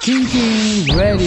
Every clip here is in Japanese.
キンキンラディ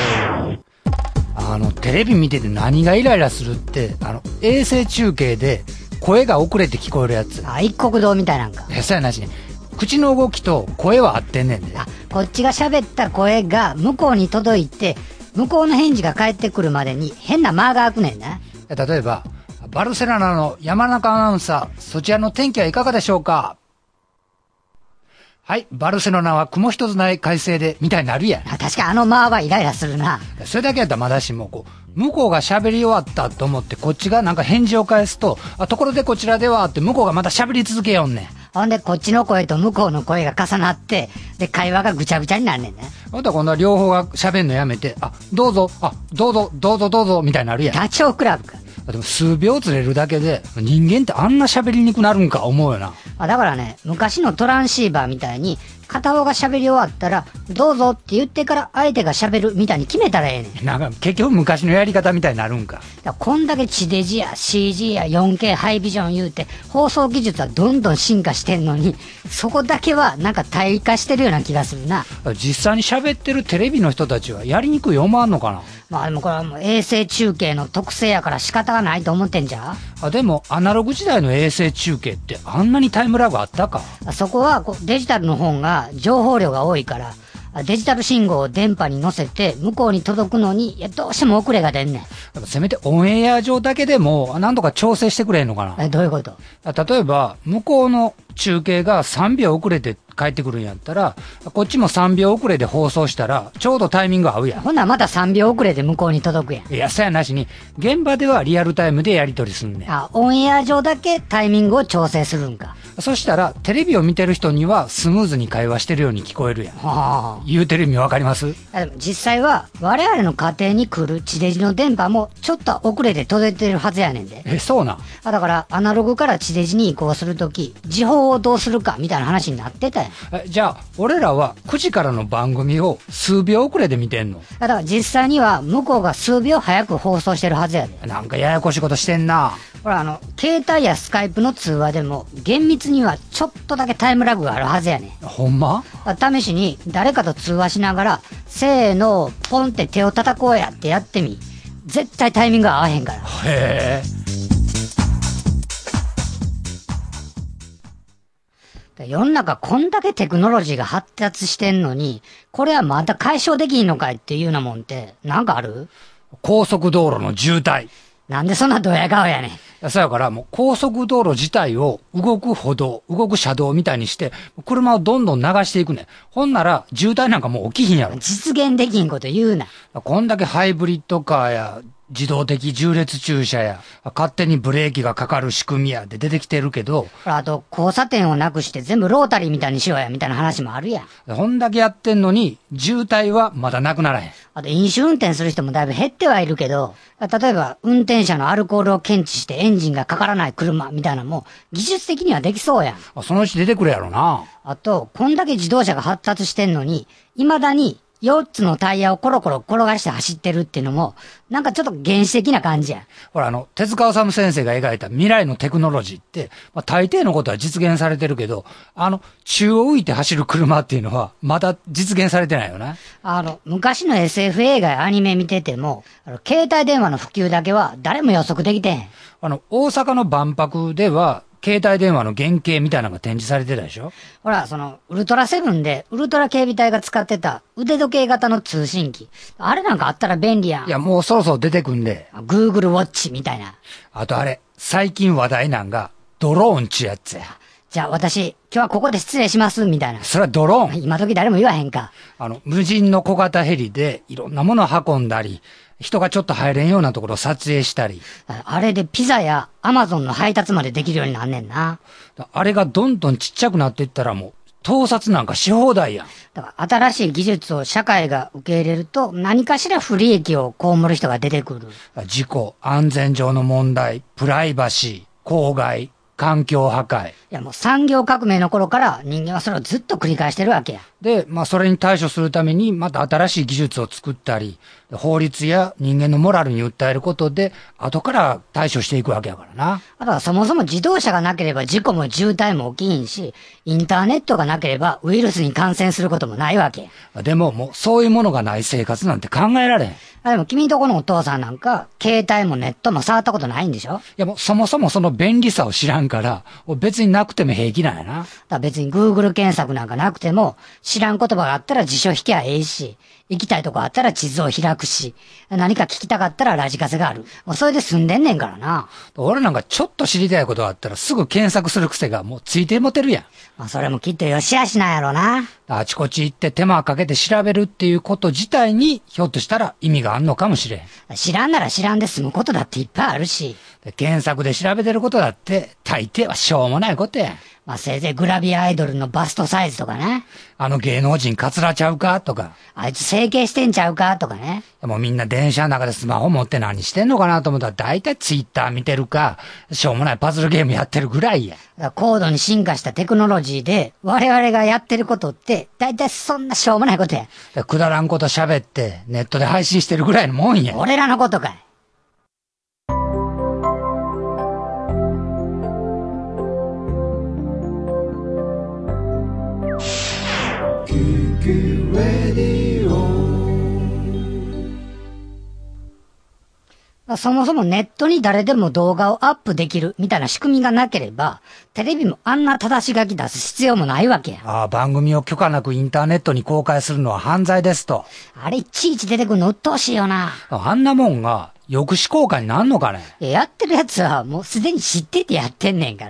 オ。テレビ見てて何がイライラするって、衛星中継で声が遅れて聞こえるやつ。 一国道みたいなんか。 そうやなしね。口の動きと声は合ってんねんで。 こっちが喋った声が向こうに届いて、向こうの返事が返ってくるまでに変な間が空くねんな。 例えば、バルセロナの山中アナウンサー、そちらの天気はいかがでしょうか。はい、バルセロナは雲一つない快晴で、みたいになるやん。 確か間はイライラするな。 それだけやったらまだしも、向こうが喋り終わったと思って、こっちがなんか返事を返すと、ところでこちらではって向こうがまた喋り続けよんねん。 ほんで、こっちの声と向こうの声が重なって、で、会話がぐちゃぐちゃになんねんね。 また今度は両方が喋んのやめて、どうぞ、どうぞ、みたいになるやん。 ダチョウ倶楽部か。 でも数秒ずれるだけで、人間ってあんな喋りにくなるんか思うよな。 だからね、昔のトランシーバーみたいに、片方が喋り終わったら、どうぞって言ってから相手が喋るみたいに決めたらええねん。 なんか結局昔のやり方みたいになるんか。 こんだけ地デジや CG や 4K ハイビジョン言うて、放送技術はどんどん進化してんのに、そこだけはなんか退化してるような気がするな。 実際に喋ってるテレビの人たちはやりにくい思わんのかな。 でもこれはもう衛星中継の特性やから仕方がないと思ってんじゃん。 でもアナログ時代の衛星中継ってあんなにタイムラグあったか。 そこはデジタルの方が情報量が多いから、デジタル信号を電波に乗せて向こうに届くのにどうしても遅れが出んねん。 せめてオンエア上だけでも何とか調整してくれへんのかな。 どういうこと？ 例えば向こうの中継が3秒遅れて帰ってくるんやったら、こっちも3秒遅れで放送したらちょうどタイミング合うやん。 ほんならまた3秒遅れで向こうに届くやん。 いや、そうやなしに現場ではリアルタイムでやり取りすんねん。 オンエア上だけタイミングを調整するんか。 そしたらテレビを見てる人にはスムーズに会話してるように聞こえるやん。言うてる意味わかります？ でも実際は我々の家庭に来る地デジの電波もちょっと遅れて届いてるはずやねんで。 そうなん？ だからアナログから地デジに移行するとき、時報をどうするかみたいな話になってたやん。 じゃあ俺らは9時からの番組を数秒遅れで見てんの？ だから実際には向こうが数秒早く放送してるはずやで。 なんかややこしいことしてんな。 ほら携帯やスカイプの通話でも厳密にはちょっとだけタイムラグがあるはずやねん。 ほんま？ 試しに誰かと通話しながら、せーの、ポンって手を叩こうやってやってみ。絶対タイミング合わへんから。 へえ。世の中こんだけテクノロジーが発達してんのに、これはまた解消できんのかいっていうようなもんってなんかある？ 高速道路の渋滞。 なんでそんなドヤ顔やねん。 そうやからもう高速道路自体を動く歩道、動く車道みたいにして、車をどんどん流していくねん。ほんなら渋滞なんかもう起きひんやろ。 実現できんこと言うな。 こんだけハイブリッドカーや自動的縦列駐車や勝手にブレーキがかかる仕組みやで出てきてるけど、 あと交差点をなくして全部ロータリーみたいにしようやみたいな話もあるやん。 ほんだけやってんのに渋滞はまだなくならへん。 あと飲酒運転する人もだいぶ減ってはいるけど、例えば運転者のアルコールを検知してエンジンがかからない車みたいなのも技術的にはできそうやん。 そのうち出てくるやろな。 あとこんだけ自動車が発達してんのに、未だに4つのタイヤをコロコロ転がして走ってるっていうのも、なんかちょっと原始的な感じや。 ほら手塚治虫先生が描いた未来のテクノロジーって、大抵のことは実現されてるけど、宙を浮いて走る車っていうのはまだ実現されてないよな。 昔の SF 映画やアニメ見てても、携帯電話の普及だけは誰も予測できてへん。 大阪の万博では、携帯電話の原型みたいなのが展示されてたでしょ。 ほら、ウルトラセブンで、ウルトラ警備隊が使ってた腕時計型の通信機。あれなんかあったら便利やん。 いや、もうそろそろ出てくんで。 Google Watch みたいな。 あと最近話題なんが、ドローンちゅうやつや。 じゃあ私、今日はここで失礼します、みたいな。 それはドローン。 今時誰も言わへんか。 無人の小型ヘリで、いろんなものを運んだり、人がちょっと入れんようなところを撮影したり。 あれでピザやアマゾンの配達までできるようになんねんな。 あれがどんどんちっちゃくなっていったらもう、盗撮なんかし放題やん。 だから新しい技術を社会が受け入れると、何かしら不利益を被る人が出てくる。 事故、安全上の問題、プライバシー、公害、環境破壊。 いやもう産業革命の頃から人間はそれをずっと繰り返してるわけや。 で、それに対処するために、また新しい技術を作ったり、法律や人間のモラルに訴えることで、後から対処していくわけやからな。 だからそもそも自動車がなければ事故も渋滞も起きんし、インターネットがなければウイルスに感染することもないわけ。 でももうそういうものがない生活なんて考えられへん。 でも君とこのお父さんなんか、携帯もネットも触ったことないんでしょ？ いやもうそもそもその便利さを知らんから、別になくても平気なんやな。 だから別に Google 検索なんかなくても、知らん言葉があったら辞書引きゃええし、行きたいとこあったら地図を開くし、何か聞きたかったらラジカセがある。もうそれで済んでんねんからな。 俺なんかちょっと知りたいことがあったらすぐ検索する癖がもうついてもてるやん。 それもきっとよしあしなんやろな。 あちこち行って手間かけて調べるっていうこと自体にひょっとしたら意味があんのかもしれん。 知らんなら知らんで済むことだっていっぱいあるし。 検索で調べてることだって大抵はしょうもないことやん。 せいぜいグラビアアイドルのバストサイズとかね。 あの芸能人カツラちゃうかとか。 あいつ整形してんちゃうかとかね。 もうみんな電車の中でスマホ持って何してんのかなと思ったら大体ツイッター見てるか、しょうもないパズルゲームやってるぐらいや。 高度に進化したテクノロジーで我々がやってることって大体そんなしょうもないことや。 くだらんこと喋ってネットで配信してるぐらいのもんや。 俺らのことかい。そもそもネットに誰でも動画をアップできるみたいな仕組みがなければ、テレビもあんな正し書き出す必要もないわけや。 番組を許可なくインターネットに公開するのは犯罪ですと。 あれいちいち出てくるの鬱陶しいよな。 あんなもんが抑止効果になんのかね。 やってるやつはもうすでに知っててやってんねんから。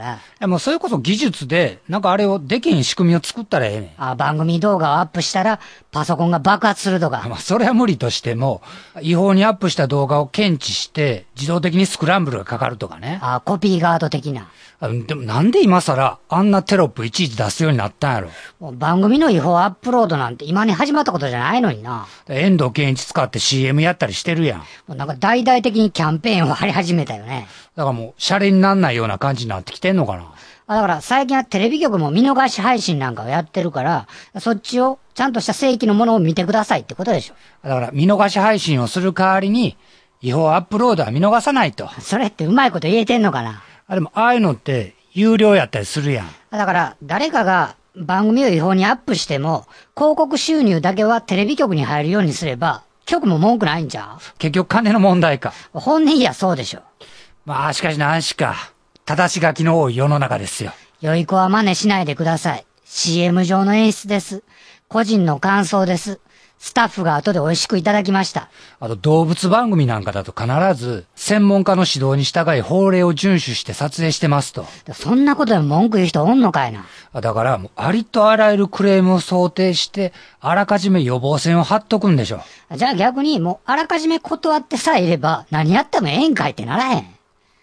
もうそれこそ技術で、なんかあれをできん仕組みを作ったらええねん。番組動画をアップしたらパソコンが爆発するとか。 それは無理としても、違法にアップした動画を検知して自動的にスクランブルがかかるとかね。 コピーガード的な。 でもなんで今更あんなテロップいちいち出すようになったんやろ。 もう番組の違法アップロードなんて今に始まったことじゃないのにな。 遠藤健一使って CM やったりしてるやん。 もうなんか大々的にキャンペーンを張り始めたよね。 だからもうシャレになんないような感じになってきてんのかな。 だから最近はテレビ局も見逃し配信なんかをやってるから、そっちをちゃんとした正規のものを見てくださいってことでしょ。 だから見逃し配信をする代わりに違法アップロードは見逃さないと。 それってうまいこと言えてんのかな。 でもああいうのって有料やったりするやん。 だから誰かが番組を違法にアップしても広告収入だけはテレビ局に入るようにすれば局も文句ないんじゃん。 結局金の問題か。 本音いやそうでしょ。 しかし何しか正し書きの多い世の中ですよ。 良い子は真似しないでください。CM 上の演出です。個人の感想です。スタッフが後で美味しくいただきました。 動物番組なんかだと必ず専門家の指導に従い法令を遵守して撮影してますと。 そんなことでも文句言う人おんのかいな。 だからもうありとあらゆるクレームを想定してあらかじめ予防線を張っとくんでしょ。 じゃあ逆にもうあらかじめ断ってさえいれば何やってもええんかいってならへん。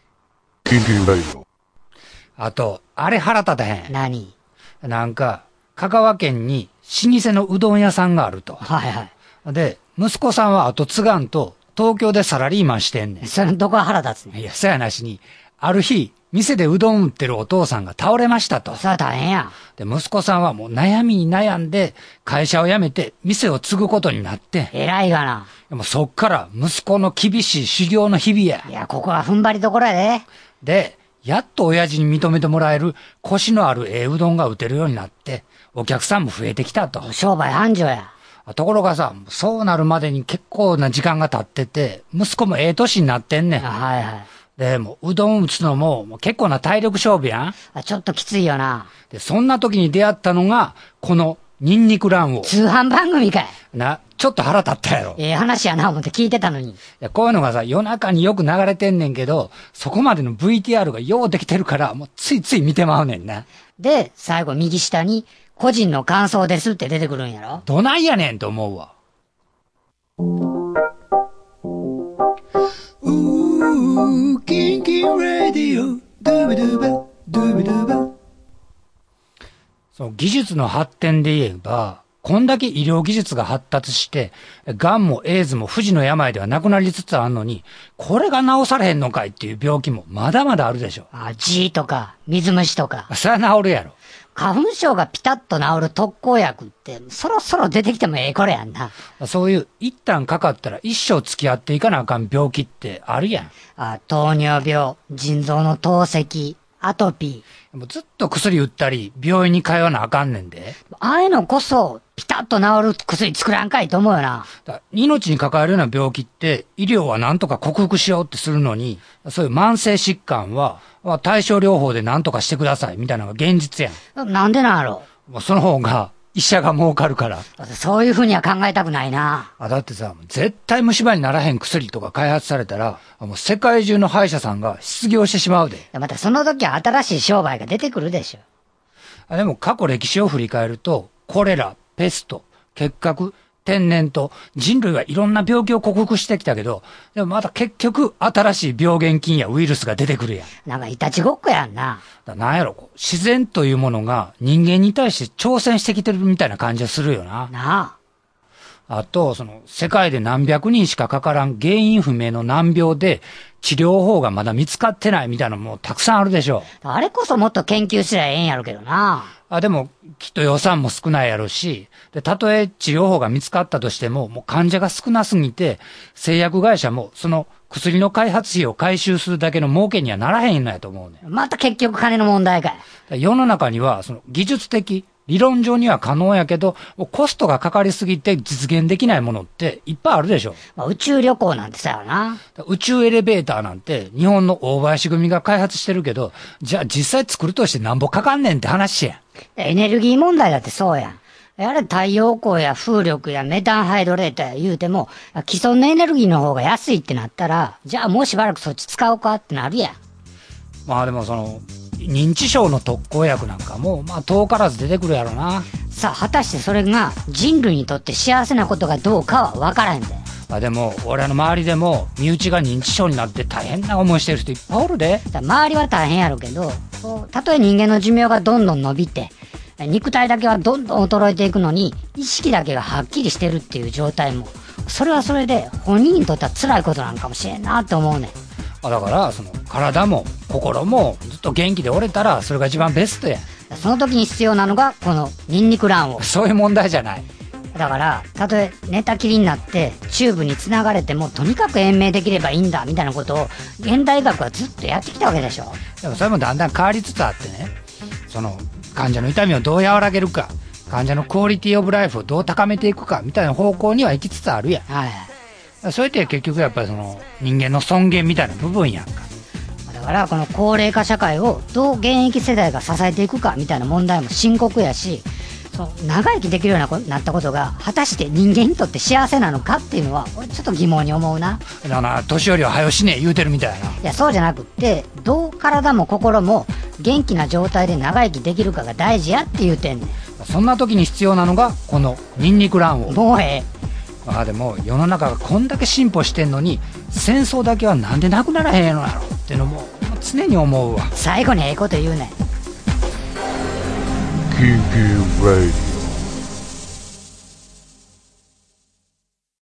あと、あれ腹立たへん。 何？ なんか、香川県に老舗のうどん屋さんがあると。 はいはい。 で、息子さんは後継がんと、東京でサラリーマンしてんねん。 それどこが腹立つねん。 いや、そやなしに、ある日、店でうどん売ってるお父さんが倒れましたと。 それは大変や。 で、息子さんはもう悩みに悩んで、会社を辞めて、店を継ぐことになって。 偉いがな。 でもそっから息子の厳しい修行の日々や。 いや、ここは踏ん張りどころやで。 で、やっと親父に認めてもらえるコシのあるうどんが打てるようになって、お客さんも増えてきたと。 商売繁盛や。 ところがさ、そうなるまでに結構な時間が経ってて、息子も年になってんねん。 はいはい。 で、もううどん打つのも結構な体力勝負やん。 ちょっときついよな。 で、そんな時に出会ったのが、このニンニク卵黄。 通販番組かい。 ちょっと腹立ったやろ。 話やな思って聞いてたのに。 こういうのがさ、夜中によく流れてんねんけど、そこまでの VTR がようできてるから、もうついつい見てまうねんな。 で、最後右下に、個人の感想ですって出てくるんやろ。 どないやねんと思うわ。キンキンラディオ、ドゥブドゥバ、ドゥブドゥバ。その技術の発展で言えば、こんだけ医療技術が発達して、癌もエイズも不治の病ではなくなりつつあるのに、これが治されへんのかいっていう病気もまだまだあるでしょ。 G とか、水虫とか。 そりゃ治るやろ。 花粉症がピタッと治る特効薬って、そろそろ出てきてもええこれやんな。 そういう一旦かかったら一生付き合っていかなあかん病気ってあるやん。 糖尿病、腎臓の透析、アトピー。もうずっと薬売ったり、病院に通わなあかんねんで。 ああいうのこそ、ピタッと治る薬作らんかいと思うよな。 命に関わるような病気って、医療はなんとか克服しようってするのに、そういう慢性疾患は、対症療法でなんとかしてくださいみたいなのが現実やん。なんでなんやろ。 その方が、医者が儲かるから。 そういうふうには考えたくないな。 だってさ、絶対虫歯にならへん薬とか開発されたら、もう世界中の歯医者さんが失業してしまうで。 またその時は新しい商売が出てくるでしょ。 でも過去歴史を振り返ると、コレラ、ペスト、結核、天然と人類はいろんな病気を克服してきたけど、でもまた結局新しい病原菌やウイルスが出てくるやん。 なんかいたちごっこやんな。 なんやろ、自然というものが人間に対して挑戦してきてるみたいな感じがするよな。 なあ。あと、世界で何百人しかかからん原因不明の難病で治療法がまだ見つかってないみたいなのもたくさんあるでしょ。 あれこそもっと研究すりゃええんやろけどな。 でも、きっと予算も少ないやろし、で、たとえ治療法が見つかったとしても、もう患者が少なすぎて、製薬会社もその薬の開発費を回収するだけの儲けにはならへんのやと思うね。 また結局金の問題かい。世の中には、技術的、理論上には可能やけど、コストがかかりすぎて実現できないものっていっぱいあるでしょ。 宇宙旅行なんてさよな。 宇宙エレベーターなんて日本の大林組が開発してるけど、じゃあ実際作るとしてなんぼかかんねんって話やん。 エネルギー問題だってそうやん。あれ太陽光や風力やメタンハイドレートや言うても、既存のエネルギーの方が安いってなったら、じゃあもうしばらくそっち使おうかってなるやん。 でも認知症の特効薬なんかも、遠からず出てくるやろな。 さあ、果たしてそれが人類にとって幸せなことかどうかは分からへんで。 でも、俺の周りでも、身内が認知症になって大変な思いしてる人いっぱいおるで。 周りは大変やろうけど、たとえ人間の寿命がどんどん伸びて、肉体だけはどんどん衰えていくのに、意識だけがはっきりしてるっていう状態も、それはそれで本人にとっては辛いことなんかもしれんなって思うねん。 だから体も心もずっと元気でおれたらそれが一番ベストや。 その時に必要なのがこのニンニク卵黄。 そういう問題じゃない。 だからたとえ寝たきりになってチューブにつながれてもとにかく延命できればいいんだみたいなことを現代医学はずっとやってきたわけでしょ。 でもそれもだんだん変わりつつあってね、患者の痛みをどう和らげるか、患者のクオリティオブライフをどう高めていくかみたいな方向には行きつつあるやん。 はい。 そうやって結局やっぱり人間の尊厳みたいな部分やんか。 だからこの高齢化社会をどう現役世代が支えていくかみたいな問題も深刻やし、長生きできるようになったことが果たして人間にとって幸せなのかっていうのは俺ちょっと疑問に思うな。 だから年寄りは早よしねえ言うてるみたいな。いやそうじゃなくって、どう体も心も元気な状態で長生きできるかが大事やって言うてんねん。 そんな時に必要なのがこのニンニク卵黄。 もうええ。 でも世の中がこんだけ進歩してんのに戦争だけはなんでなくならへんのやろっていうのも常に思うわ。 最後にええこと言うねん。 KinkyRadio